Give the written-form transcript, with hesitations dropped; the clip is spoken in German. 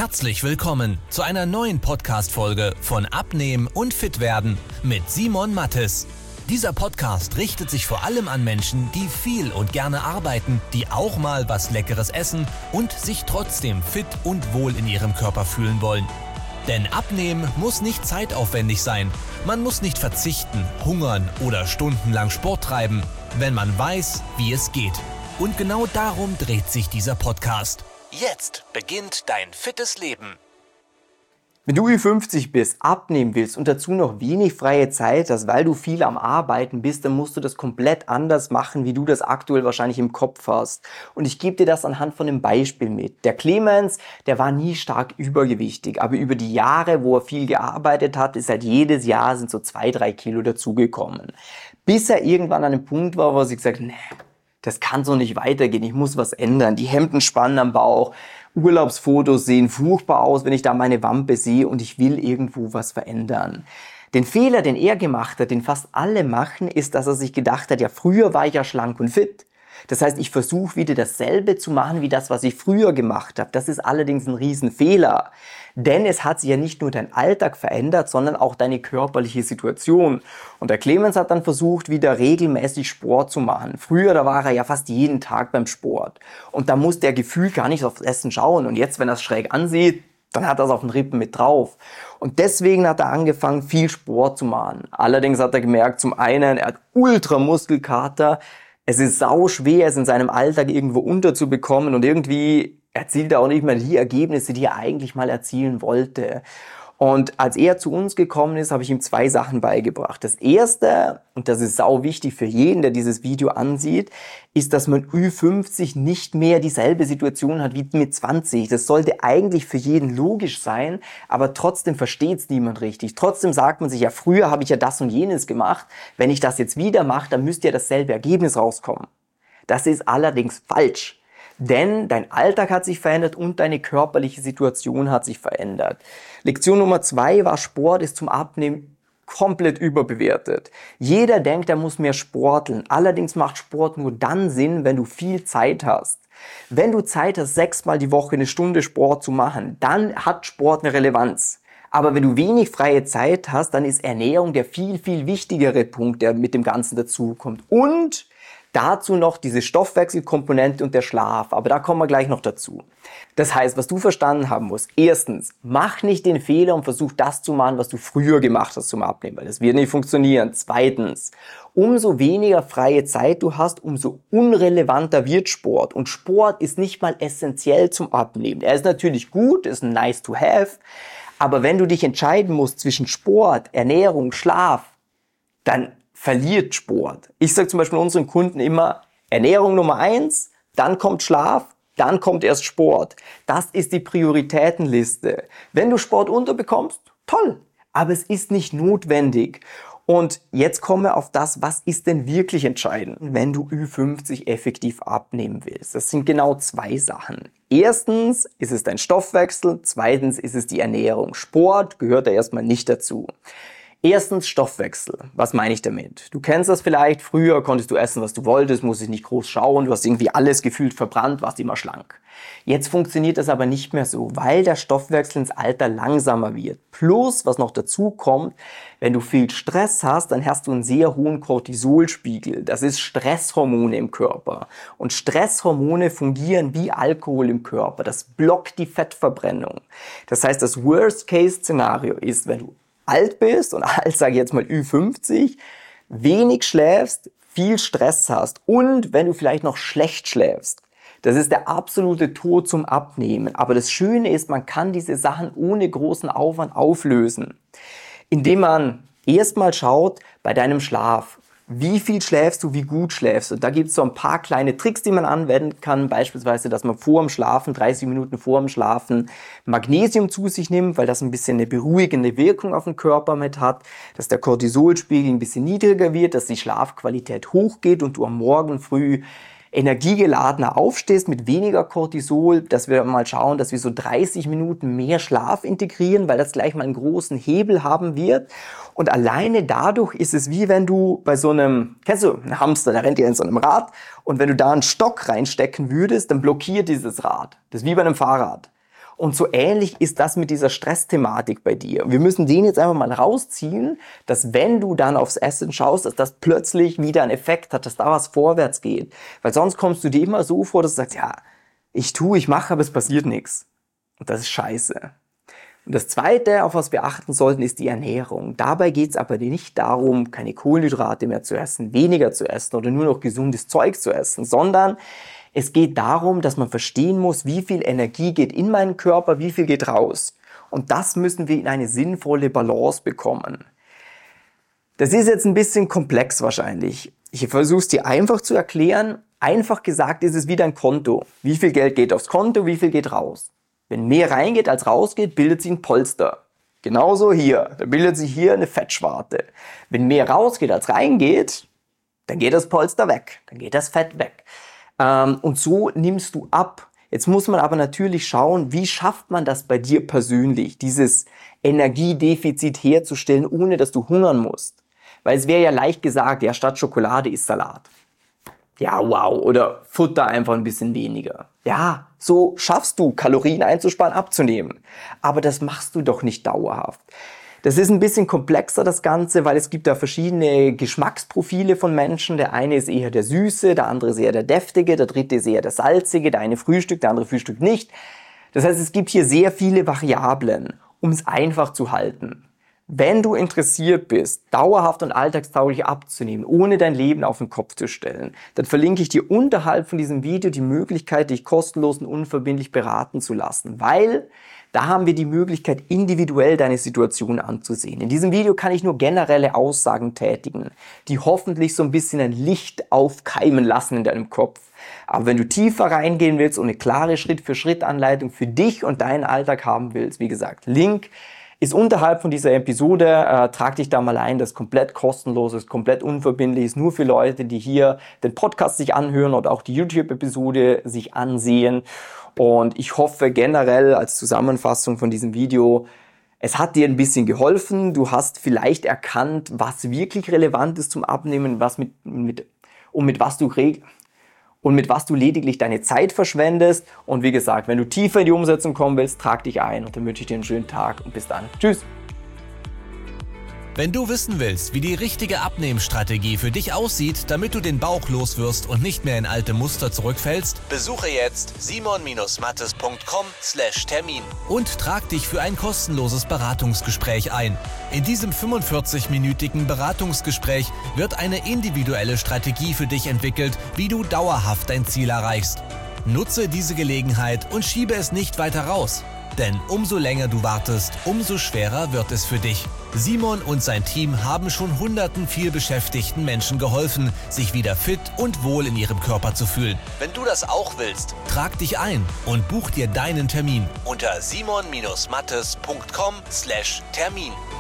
Herzlich willkommen zu einer neuen Podcast-Folge von Abnehmen und Fitwerden mit Simon Mattes. Dieser Podcast richtet sich vor allem an Menschen, die viel und gerne arbeiten, die auch mal was Leckeres essen und sich trotzdem fit und wohl in ihrem Körper fühlen wollen. Denn Abnehmen muss nicht zeitaufwendig sein. Man muss nicht verzichten, hungern oder stundenlang Sport treiben, wenn man weiß, wie es geht. Und genau darum dreht sich dieser Podcast. Jetzt beginnt dein fittes Leben. Wenn du Ü50 bist, abnehmen willst und dazu noch wenig freie Zeit hast, weil du viel am Arbeiten bist, dann musst du das komplett anders machen, wie du das aktuell wahrscheinlich im Kopf hast. Und ich gebe dir das anhand von einem Beispiel mit. Der Clemens, der war nie stark übergewichtig, aber über die Jahre, wo er viel gearbeitet hat, ist halt jedes Jahr sind so 2-3 Kilo dazugekommen. Bis er irgendwann an einem Punkt war, wo er sich gesagt hat, nee, das kann so nicht weitergehen, ich muss was ändern. Die Hemden spannen am Bauch, Urlaubsfotos sehen furchtbar aus, wenn ich da meine Wampe sehe und ich will irgendwo was verändern. Den Fehler, den er gemacht hat, den fast alle machen, ist, dass er sich gedacht hat, ja früher war ich ja schlank und fit. Das heißt, ich versuche wieder dasselbe zu machen wie das, was ich früher gemacht habe. Das ist allerdings ein Riesenfehler. Denn es hat sich ja nicht nur dein Alltag verändert, sondern auch deine körperliche Situation. Und der Clemens hat dann versucht, wieder regelmäßig Sport zu machen. Früher, da war er ja fast jeden Tag beim Sport. Und da musste er gefühlt gar nicht aufs Essen schauen. Und jetzt, wenn er es schräg ansieht, dann hat er es auf den Rippen mit drauf. Und deswegen hat er angefangen, viel Sport zu machen. Allerdings hat er gemerkt, zum einen, er hat Ultramuskelkater. Es ist sau schwer, es in seinem Alltag irgendwo unterzubekommen und irgendwie erzielt er auch nicht mehr die Ergebnisse, die er eigentlich mal erzielen wollte. Und als er zu uns gekommen ist, habe ich ihm 2 Sachen beigebracht. Das erste, und das ist sau wichtig für jeden, der dieses Video ansieht, ist, dass man Ü50 nicht mehr dieselbe Situation hat wie mit 20. Das sollte eigentlich für jeden logisch sein, aber trotzdem versteht es niemand richtig. Trotzdem sagt man sich, ja früher habe ich ja das und jenes gemacht. Wenn ich das jetzt wieder mache, dann müsste ja dasselbe Ergebnis rauskommen. Das ist allerdings falsch. Denn dein Alltag hat sich verändert und deine körperliche Situation hat sich verändert. Lektion Nummer 2 war, Sport ist zum Abnehmen komplett überbewertet. Jeder denkt, er muss mehr sporteln. Allerdings macht Sport nur dann Sinn, wenn du viel Zeit hast. Wenn du Zeit hast, 6-mal die Woche eine Stunde Sport zu machen, dann hat Sport eine Relevanz. Aber wenn du wenig freie Zeit hast, dann ist Ernährung der viel, viel wichtigere Punkt, der mit dem Ganzen dazukommt. Und dazu noch diese Stoffwechselkomponente und der Schlaf, aber da kommen wir gleich noch dazu. Das heißt, was du verstanden haben musst, erstens, mach nicht den Fehler und versuch das zu machen, was du früher gemacht hast zum Abnehmen, weil das wird nicht funktionieren. Zweitens, umso weniger freie Zeit du hast, umso unrelevanter wird Sport. Und Sport ist nicht mal essentiell zum Abnehmen. Er ist natürlich gut, ist ein nice to have, aber wenn du dich entscheiden musst zwischen Sport, Ernährung, Schlaf, dann verliert Sport. Ich sage zum Beispiel unseren Kunden immer, Ernährung Nummer 1, dann kommt Schlaf, dann kommt erst Sport. Das ist die Prioritätenliste. Wenn du Sport unterbekommst, toll, aber es ist nicht notwendig. Und jetzt kommen wir auf das, was ist denn wirklich entscheidend, wenn du Ü50 effektiv abnehmen willst. Das sind genau 2 Sachen. Erstens ist es dein Stoffwechsel, zweitens ist es die Ernährung. Sport gehört da erstmal nicht dazu. Erstens Stoffwechsel. Was meine ich damit? Du kennst das vielleicht, früher konntest du essen, was du wolltest, musstest nicht groß schauen, du hast irgendwie alles gefühlt verbrannt, warst immer schlank. Jetzt funktioniert das aber nicht mehr so, weil der Stoffwechsel ins Alter langsamer wird. Plus, was noch dazu kommt, wenn du viel Stress hast, dann hast du einen sehr hohen Cortisolspiegel. Das ist Stresshormone im Körper. Und Stresshormone fungieren wie Alkohol im Körper. Das blockt die Fettverbrennung. Das heißt, das Worst-Case-Szenario ist, wenn du alt bist, und alt sage ich jetzt mal Ü50, wenig schläfst, viel Stress hast und wenn du vielleicht noch schlecht schläfst. Das ist der absolute Tod zum Abnehmen. Aber das Schöne ist, man kann diese Sachen ohne großen Aufwand auflösen, indem man erstmal schaut bei deinem Schlaf. Wie viel schläfst du, wie gut schläfst du? Da gibt es so ein paar kleine Tricks, die man anwenden kann. Beispielsweise, dass man vor dem Schlafen, 30 Minuten vor dem Schlafen, Magnesium zu sich nimmt, weil das ein bisschen eine beruhigende Wirkung auf den Körper mit hat. Dass der Cortisolspiegel ein bisschen niedriger wird, dass die Schlafqualität hochgeht und du am Morgen früh energiegeladener aufstehst mit weniger Cortisol, dass wir mal schauen, dass wir so 30 Minuten mehr Schlaf integrieren, weil das gleich mal einen großen Hebel haben wird. Und alleine dadurch ist es wie wenn du bei so einem, kennst du, ein Hamster, der rennt ja in so einem Rad und wenn du da einen Stock reinstecken würdest, dann blockiert dieses Rad. Das ist wie bei einem Fahrrad. Und so ähnlich ist das mit dieser Stressthematik bei dir. Wir müssen den jetzt einfach mal rausziehen, dass wenn du dann aufs Essen schaust, dass das plötzlich wieder einen Effekt hat, dass da was vorwärts geht. Weil sonst kommst du dir immer so vor, dass du sagst, ja, ich mache, aber es passiert nichts. Und das ist scheiße. Und das Zweite, auf was wir achten sollten, ist die Ernährung. Dabei geht es aber nicht darum, keine Kohlenhydrate mehr zu essen, weniger zu essen oder nur noch gesundes Zeug zu essen, sondern es geht darum, dass man verstehen muss, wie viel Energie geht in meinen Körper, wie viel geht raus. Und das müssen wir in eine sinnvolle Balance bekommen. Das ist jetzt ein bisschen komplex wahrscheinlich. Ich versuche es dir einfach zu erklären. Einfach gesagt ist es wie dein Konto. Wie viel Geld geht aufs Konto, wie viel geht raus? Wenn mehr reingeht als rausgeht, bildet sich ein Polster. Genauso hier. Da bildet sich hier eine Fettschwarte. Wenn mehr rausgeht als reingeht, dann geht das Polster weg. Dann geht das Fett weg. Und so nimmst du ab. Jetzt muss man aber natürlich schauen, wie schafft man das bei dir persönlich, dieses Energiedefizit herzustellen, ohne dass du hungern musst. Weil es wäre ja leicht gesagt, ja, statt Schokolade isst Salat. Ja, wow. Oder Futter einfach ein bisschen weniger. Ja, so schaffst du, Kalorien einzusparen, abzunehmen. Aber das machst du doch nicht dauerhaft. Das ist ein bisschen komplexer, das Ganze, weil es gibt da verschiedene Geschmacksprofile von Menschen. Der eine ist eher der Süße, der andere ist eher der Deftige, der dritte ist eher der Salzige, der eine frühstückt, der andere frühstückt nicht. Das heißt, es gibt hier sehr viele Variablen, um es einfach zu halten. Wenn du interessiert bist, dauerhaft und alltagstauglich abzunehmen, ohne dein Leben auf den Kopf zu stellen, dann verlinke ich dir unterhalb von diesem Video die Möglichkeit, dich kostenlos und unverbindlich beraten zu lassen, weil da haben wir die Möglichkeit, individuell deine Situation anzusehen. In diesem Video kann ich nur generelle Aussagen tätigen, die hoffentlich so ein bisschen ein Licht aufkeimen lassen in deinem Kopf. Aber wenn du tiefer reingehen willst und eine klare Schritt-für-Schritt-Anleitung für dich und deinen Alltag haben willst, wie gesagt, Link ist unterhalb von dieser Episode, trag dich da mal ein, das ist komplett kostenlos, ist komplett unverbindlich, ist nur für Leute, die hier den Podcast sich anhören oder auch die YouTube-Episode sich ansehen. Und ich hoffe generell als Zusammenfassung von diesem Video, es hat dir ein bisschen geholfen, du hast vielleicht erkannt, was wirklich relevant ist zum Abnehmen, mit was du lediglich deine Zeit verschwendest. Und wie gesagt, wenn du tiefer in die Umsetzung kommen willst, trag dich ein und dann wünsche ich dir einen schönen Tag und bis dann. Tschüss! Wenn du wissen willst, wie die richtige Abnehmstrategie für dich aussieht, damit du den Bauch loswirst und nicht mehr in alte Muster zurückfällst, besuche jetzt simon-mattes.com/Termin und trag dich für ein kostenloses Beratungsgespräch ein. In diesem 45-minütigen Beratungsgespräch wird eine individuelle Strategie für dich entwickelt, wie du dauerhaft dein Ziel erreichst. Nutze diese Gelegenheit und schiebe es nicht weiter raus. Denn umso länger du wartest, umso schwerer wird es für dich. Simon und sein Team haben schon hunderten vielbeschäftigten Menschen geholfen, sich wieder fit und wohl in ihrem Körper zu fühlen. Wenn du das auch willst, trag dich ein und buch dir deinen Termin unter simon-mattes.com/Termin.